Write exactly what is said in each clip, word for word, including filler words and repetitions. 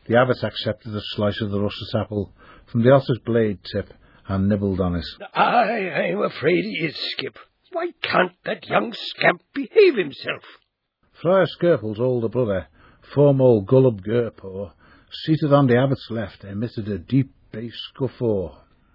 The abbot accepted a slice of the russet apple from the otter's blade tip and nibbled on it. I, I'm afraid he is, Skip. Why can't that young scamp behave himself? Friar Skirple's older brother, Foremoul Gullub Gurpo, seated on the abbot's left, emitted a deep bass guffaw.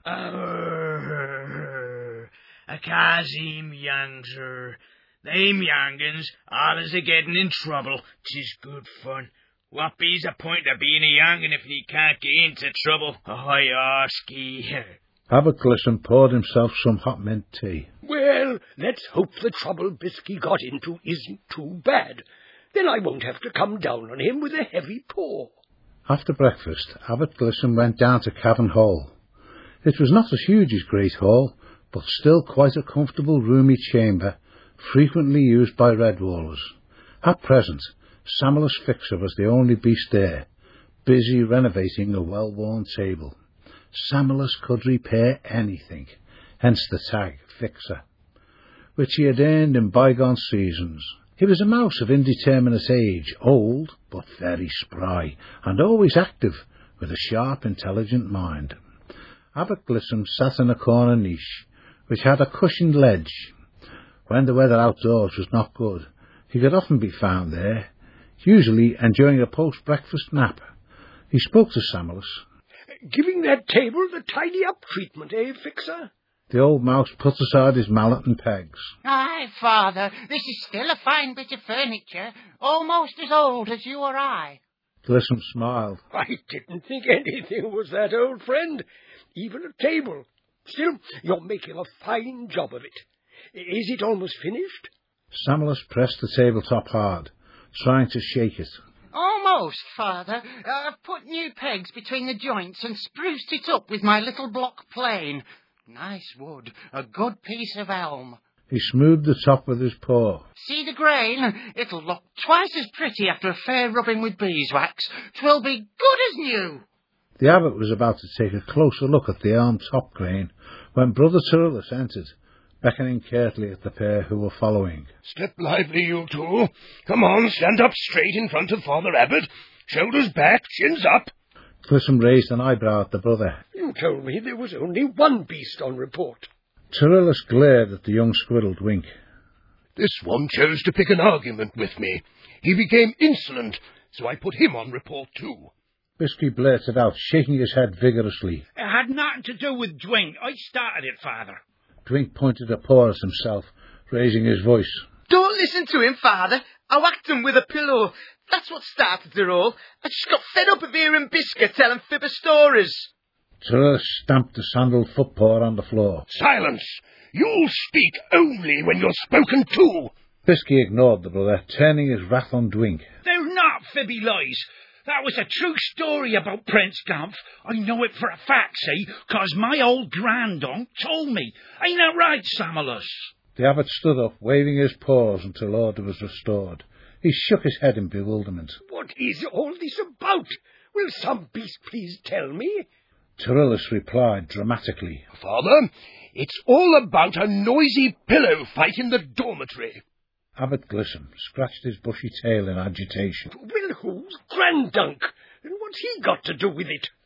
Arr, a Kazim youngster. Them young'uns allus a getting in trouble. 'Tis good fun. What be's the point of being a young'un if he can't get into trouble? I ask ye. Abbot Glissom poured himself some hot mint tea. Well, let's hope the trouble Bisky got into isn't too bad. Then I won't have to come down on him with a heavy paw. After breakfast, Abbot Glissom went down to Cavern Hall. It was not as huge as Great Hall, but still quite a comfortable, roomy chamber, frequently used by Redwallers. At present, Samulus Fixer was the only beast there, busy renovating a well-worn table. Samulus could repair anything, hence the tag Fixer, which he had earned in bygone seasons. He was a mouse of indeterminate age, old, but very spry, and always active, with a sharp, intelligent mind. Abbot Glissom sat in a corner niche, which had a cushioned ledge. When the weather outdoors was not good, he could often be found there, usually enjoying a post-breakfast nap. He spoke to Samulus. Giving that table the tidy-up treatment, eh, Fixer? The old mouse put aside his mallet and pegs. Aye, Father, this is still a fine bit of furniture, almost as old as you or I. Glissom smiled. I didn't think anything was that old, friend. Even a table. Still, you're making a fine job of it. Is it almost finished? Samulus pressed the tabletop hard, trying to shake it. Almost, Father. I've put new pegs between the joints and spruced it up with my little block plane. Nice wood, a good piece of elm. He smoothed the top with his paw. See the grain? It'll look twice as pretty after a fair rubbing with beeswax. 'Twill be good as new. The abbot was about to take a closer look at the elm top grain when Brother Tyrillus entered, beckoning curtly at the pair who were following. Step lively, you two. Come on, stand up straight in front of Father Abbot. Shoulders back, chins up. Glissom raised an eyebrow at the brother. You told me there was only one beast on report. Tyrillus glared at the young squirrel Dwink. This one chose to pick an argument with me. He became insolent, so I put him on report too. Bisky blurted out, shaking his head vigorously. It had nothing to do with Dwink. I started it, Father. Dwink pointed a paw at himself, raising his voice. Don't listen to him, Father. I whacked him with a pillow. That's what started it all. I just got fed up of hearing Biscuit telling fibber stories. Tyrillus stamped a sandalled footpaw on the floor. Silence! You'll speak only when you're spoken to. Bisky ignored the brother, turning his wrath on Dwink. They're not fibby lies. That was a true story about Prince Gumph. I know it for a fact, see, 'cause my old grandaunt told me. Ain't that right, Samulus? The abbot stood up, waving his paws until order was restored. He shook his head in bewilderment. What is all this about? Will some beast please tell me? Tyrillus replied dramatically. Father, it's all about a noisy pillow fight in the dormitory. Abbot Glissom scratched his bushy tail in agitation. Well, who's Grandunk? And what's he got to do with it?